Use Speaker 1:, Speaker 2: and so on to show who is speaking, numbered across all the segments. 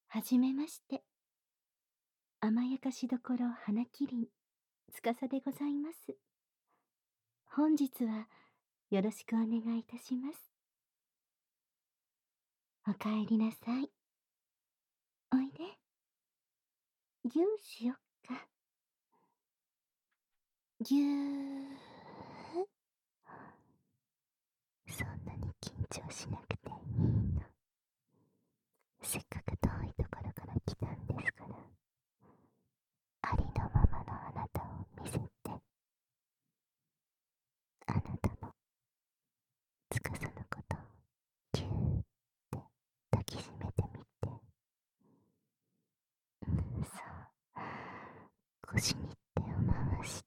Speaker 1: はじめまして。甘やかしどころ花麒麟、司でございます。本日はよろしくお願いいたします。おかえりなさい。おいで。ぎゅーしよっか。ぎゅー。そんなに緊張しなくていいの。せっかく遠いところから来たんですから。ありのままのあなたを見せて。あなたも、司のことをぎゅーって抱きしめてみて。さあ、腰に手を回して。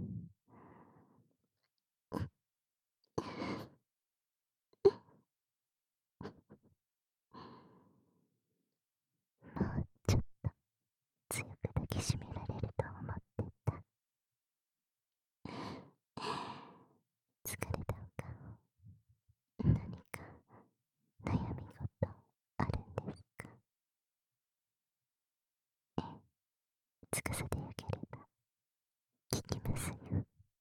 Speaker 1: もうちょっと強く抱きしめられると思ってた。疲れたお顔、何か悩み事あるんですか？司でよければ聞きますよ。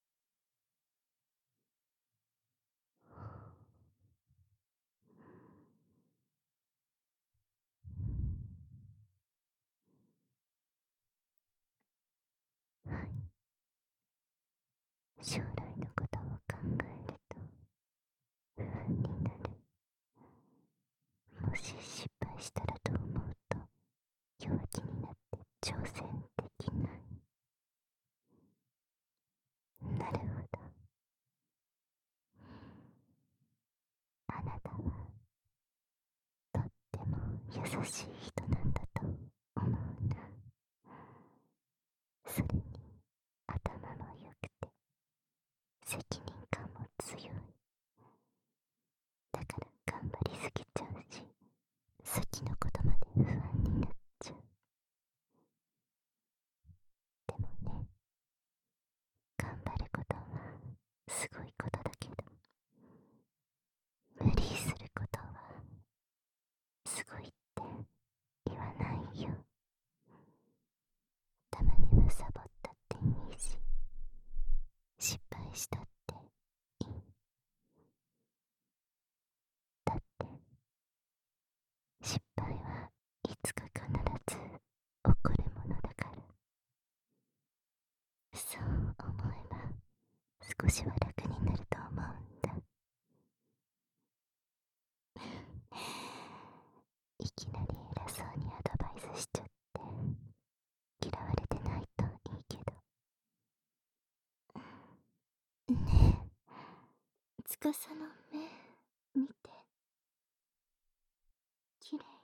Speaker 1: はい。将来のことを考えると不安になる。もし失敗したらと思うと弱気になって挑戦できない。なるほど。あなたはとっても優しい人なんだと思うな。それに頭も良くて責任感も強い。だから頑張りすぎちゃうし、先のことまで不安になっちゃう。でもね、頑張ることはすごいことだけど、無理することはすごいって言わないよ。たまにはサボったっていいし、失敗したっていい。だって失敗はいつか必ず起こるものだから。そう思えば少しは楽になると思うんだ。いきなり偉そうにアドバイスしちゃって嫌われてないといいけど。ねえ、司の目見て。きれい。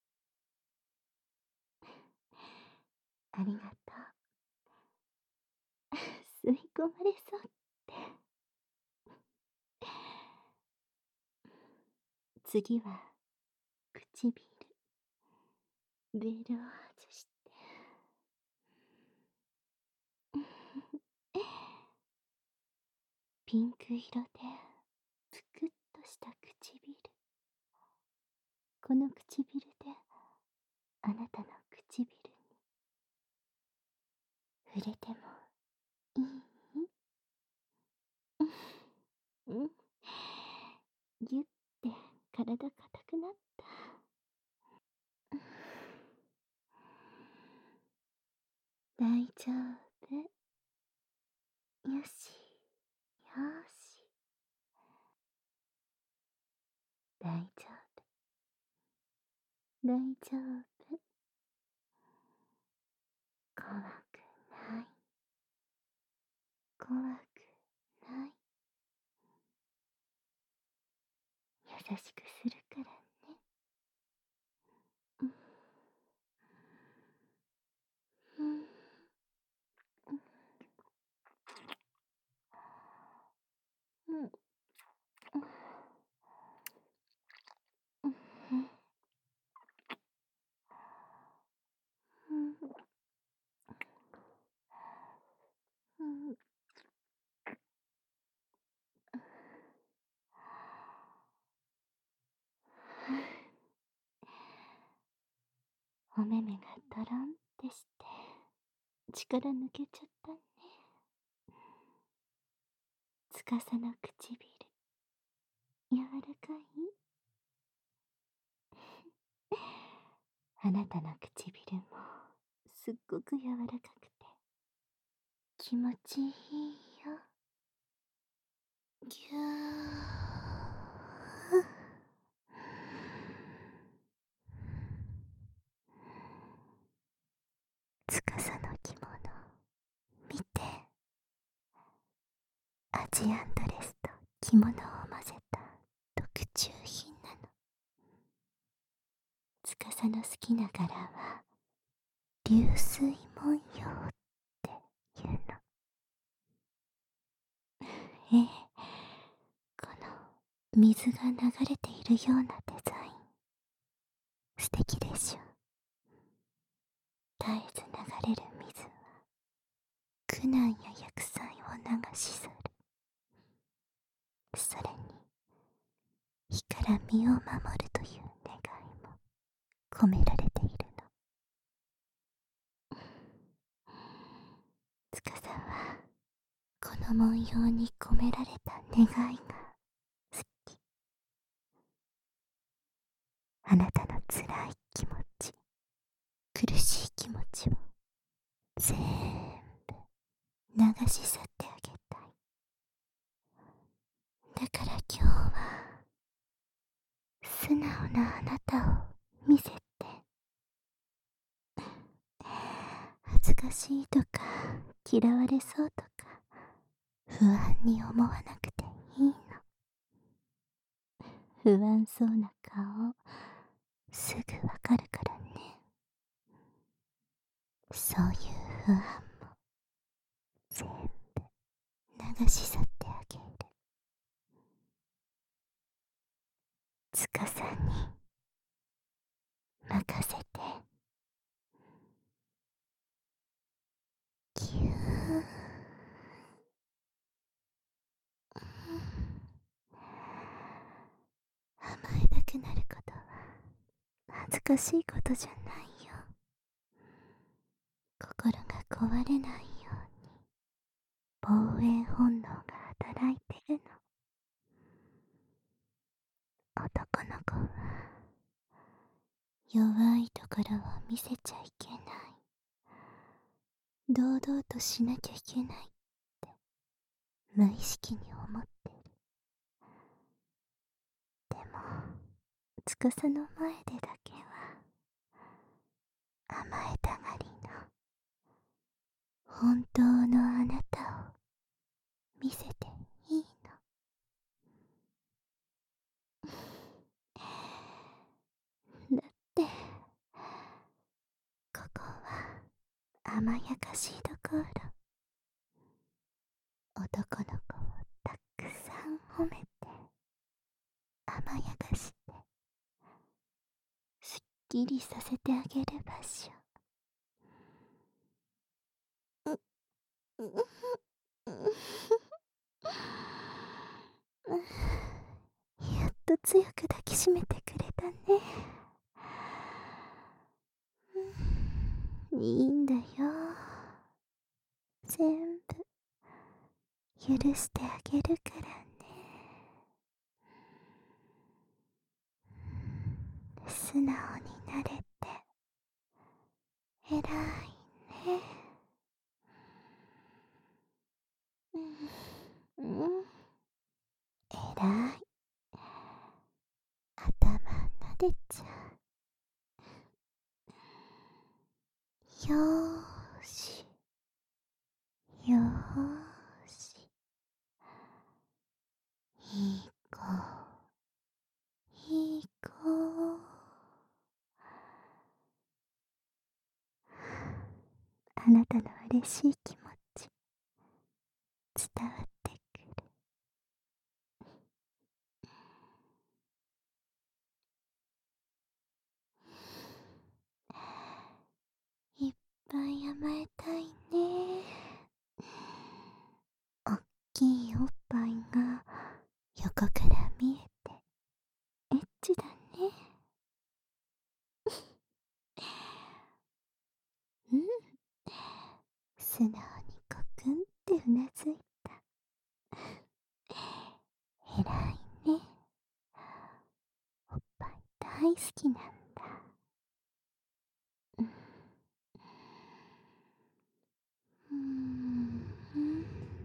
Speaker 1: ありがとう。吸い込まれそうって。次は唇。ベールを外して。ピンク色でぷくっとした唇。この唇であなたの唇に触れてもいい？うん。ぎゅって体硬くなった。大丈夫。よし。よし。大丈夫。大丈夫。怖くない。怖くない。優しくするからね。うん。うん。うん。うん。うん。うん。 お目目がトロンってして力抜けちゃったね。つかさの唇柔らかい？あなたの唇もすっごく柔らかくて気持ちいいよ。ぎゅー。つかさの着物見て。アジアンドレスと着物を混ぜた特注品なの。つかさの好きな柄は流水文様っていうの。ええ、この水が流れているようなデザイン素敵でしょ。絶えず流れる水は苦難や薬剤を流し去る。それに火から身を守るという願いも込められているの。つかさはこの文様に込められた願いが好き。あなたの辛い気持ち、苦しい気持ちを全部流し去ってあげたい。だから今日は素直なあなたを見せて。恥ずかしいとか嫌われそうとか不安に思わなくていいの。不安そうな顔すぐわかるからね。そういう不安も全部流し去ってあげる。つかさんに任せて。ぎゅー。甘えたくなることは恥ずかしいことじゃないよ。心が壊れないように防衛本能が働いてるの。男の子は弱いところを見せちゃいけない、堂々としなきゃいけないって無意識に思ってる。でもつかさの前でだけは甘えたがりの本当のあなたを見せていいの。だってここは甘やかしいところ。男の子をたくさん褒めて甘やかしてすっきりさせてあげる場所。やっと強く抱きしめてくれたね。いいんだよ。全部許してあげるからね。素直になれて偉いね。うん、偉い。頭撫でちゃう。よーしよーし。いい子いい子。あなたの嬉しい気持ち伝わってくる。いっぱい甘えたいね。おっきいおっぱいが横から見えてエッチだね。 大好きなんだ。うーん。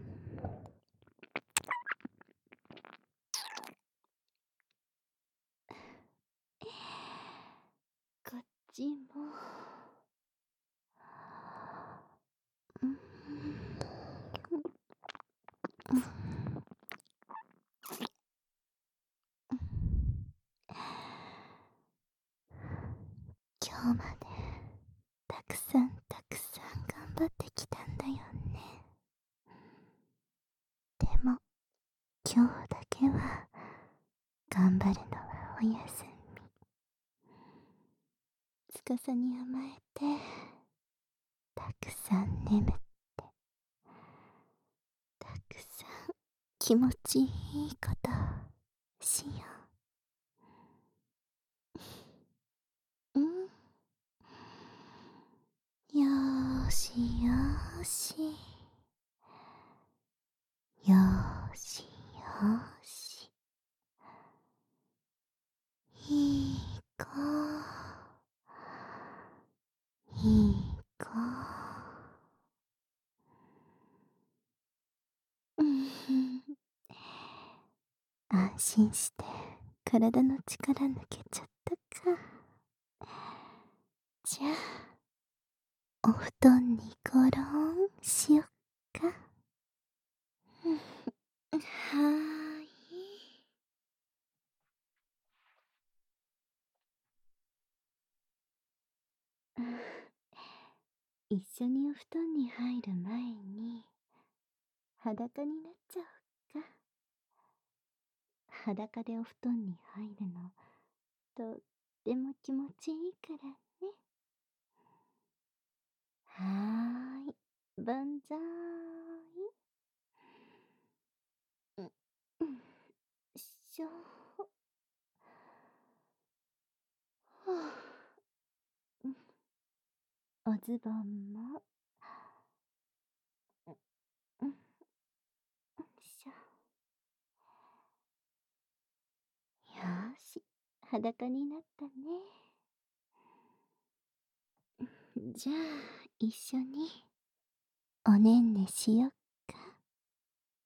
Speaker 1: こっちも。うん。今日までたくさんたくさん頑張ってきたんだよね。でも今日だけは頑張るのはお休み。司に甘えてたくさん眠ってたくさん気持ちいいことしよう。うん。よーしよーし。よーしよーし。いい子。いい子。うんふん。安心して体の力抜けちゃったか。じゃあお布団にゴロンしよっか。うん、はーい。一緒にお布団に入る前に裸になっちゃおっか。裸でお布団に入るのとっても気持ちいいからね。はーい、万歳。うん、うん、しょ。はあ、うん、おズボンも。うん、しょ。よーし、裸になったね。じゃあ、一緒におねんねしよっ